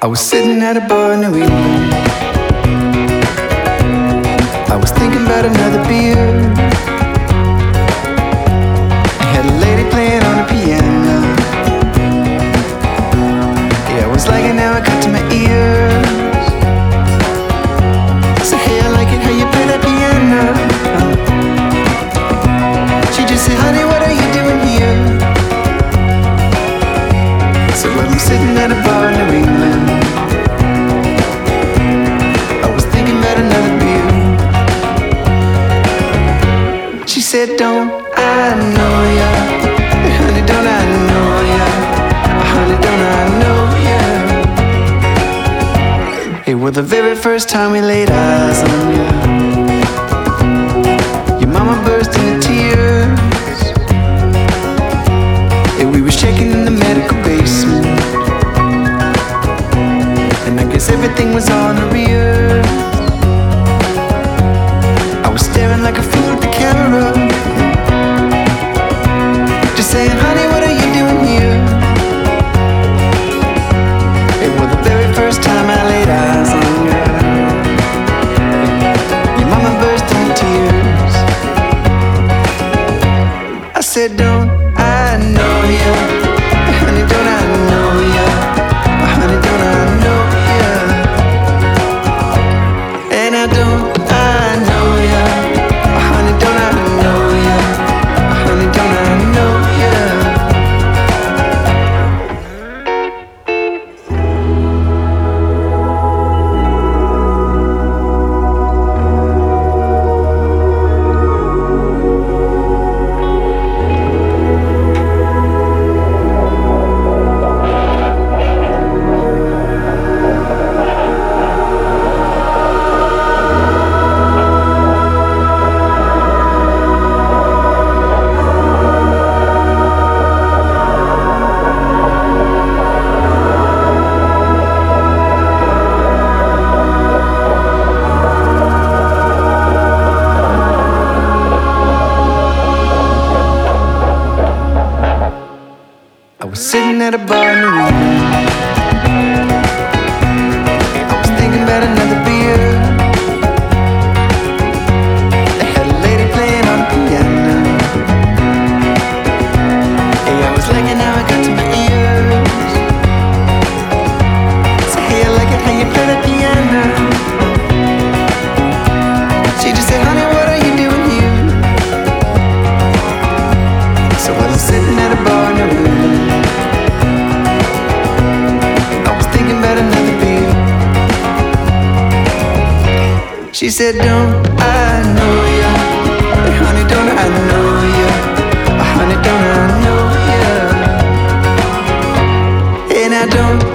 I was sitting at a bar in New England. I was thinking about another beer. I had a lady playing on the piano. Yeah, I was like an hour cut to my ears. I said, hey, I like it how you play that piano. She just said, honey, what are you doing here? I said, well, I'm sitting at a bar in New England. I was thinking about another beer. She said, don't I know ya? Hey, honey, don't I know ya? Honey, don't I know ya? It was the very first time we laid eyes on ya. Your mama burst into tears. Yeah, we were shaking in the medical basement, and I guess everything was on the rear. I was staring like a fool at the camera, just saying, honey, what are you doing here? It was the very first time I laid eyes on you. Your mama burst into tears. I said, don't I know ya? Honey, don't I know ya? Honey, don't I know ya? And I don't I know ya? Honey, don't I know ya? Honey, don't I know ya? I was sitting at a bar in New England. I was thinking about another beer. I had a lady playing on the piano. Hey, I was like an hour got to my ears. So hey, I like it how you play that piano. She just said, honey, what are you doing here? So I was sitting at a bar in New England. She said, don't I know ya? Hey, honey, don't I know ya? Honey, don't I know ya? And I don't